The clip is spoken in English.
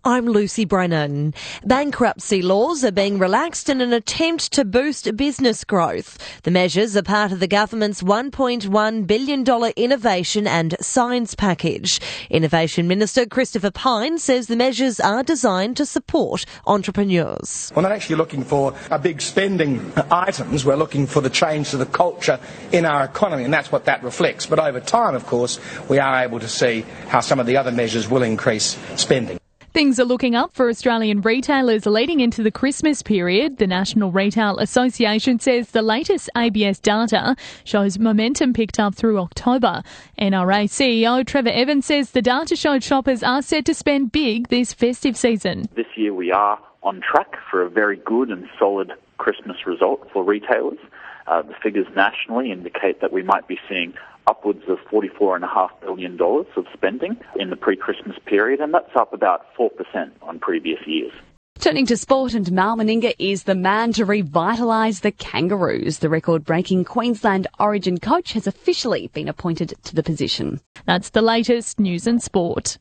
I'm Lucy Brennan. Bankruptcy laws are being relaxed in an attempt to boost business growth. The measures are part of the government's $1.1 billion innovation and science package. Innovation Minister Christopher Pyne says the measures are designed to support entrepreneurs. We're not actually looking for big spending items. We're looking for the change to the culture in our economy, and that's what that reflects. But over time, of course, we are able to see how some of the other measures will increase spending. Things are looking up for Australian retailers leading into the Christmas period. The National Retail Association says the latest ABS data shows momentum picked up through October. NRA CEO Trevor Evans says the data showed shoppers are set to spend big this festive season. This year we are on track for a very good and solid Christmas result for retailers. The figures nationally indicate that we might be seeing upwards of $44.5 billion of spending in the pre-Christmas period, and that's up about 4% on previous years. Turning to sport, and Mal Meninga is the man to revitalise the Kangaroos. The record-breaking Queensland Origin coach has officially been appointed to the position. That's the latest news and sport.